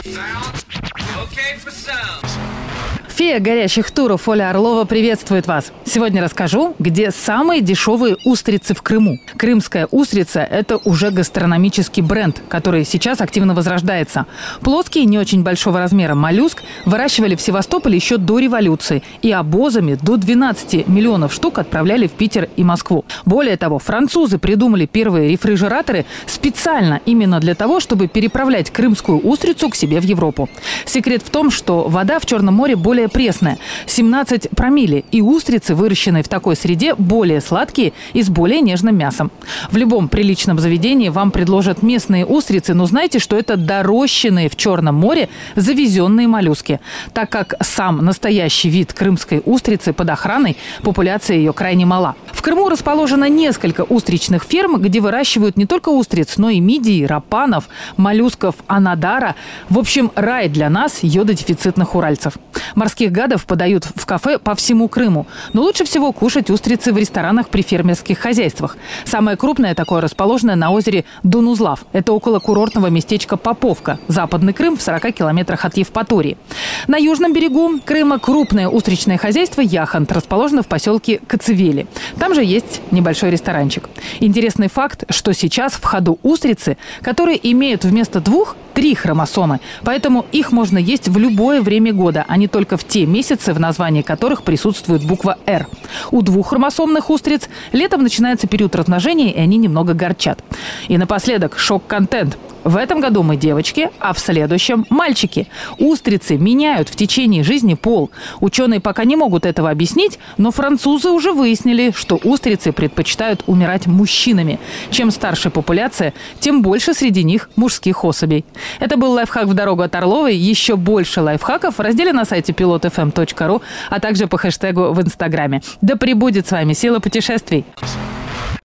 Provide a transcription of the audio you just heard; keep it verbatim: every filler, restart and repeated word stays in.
Фея горящих туров Оля Орлова приветствует вас. Сегодня расскажу, где самые дешевые устрицы в Крыму. Крымская устрица – это уже гастрономический бренд, который сейчас активно возрождается. Плоский, не очень большого размера моллюск выращивали в Севастополе еще до революции. И обозами до двенадцати миллионов штук отправляли в Питер и Москву. Более того, французы придумали первые рефрижераторы специально именно для того, чтобы переправлять крымскую устрицу к себе в Европу. Секрет в том, что вода в Черном море более пресная – семнадцать промилле, и устрицы, выращенные в такой среде, более сладкие и с более нежным мясом. В любом приличном заведении вам предложат местные устрицы, но знайте, что это дорощенные в Черном море завезенные моллюски, так как сам настоящий вид крымской устрицы под охраной, популяция ее крайне мала. В Крыму расположено несколько устричных ферм, где выращивают не только устриц, но и мидий, рапанов, моллюсков анадара. В общем, рай для нас, йододефицитных уральцев. Морских гадов подают в кафе по всему Крыму. Но лучше всего кушать устрицы в ресторанах при фермерских хозяйствах. Самое крупное такое расположено на озере Дунузлав. Это около курортного местечка Поповка. Западный Крым в сорока километрах от Евпатории. На южном берегу Крыма крупное устричное хозяйство «Яхонт» расположено в поселке Коцевели. Там же есть небольшой ресторанчик. Интересный факт, что сейчас в ходу устрицы, которые имеют вместо двух три хромосомы. Поэтому их можно есть в любое время года, а не только в те месяцы, в названии которых присутствует буква «Р». У двуххромосомных устриц летом начинается период размножения, и они немного горчат. И напоследок шок-контент. В этом году мы девочки, а в следующем – мальчики. Устрицы меняют в течение жизни пол. Ученые пока не могут этого объяснить, но французы уже выяснили, что устрицы предпочитают умирать мужчинами. Чем старше популяция, тем больше среди них мужских особей. Это был лайфхак в дорогу от Орловой. Еще больше лайфхаков в разделе на сайте пилот эф эм точка ру, а также по хэштегу в Инстаграме. Да пребудет с вами сила путешествий!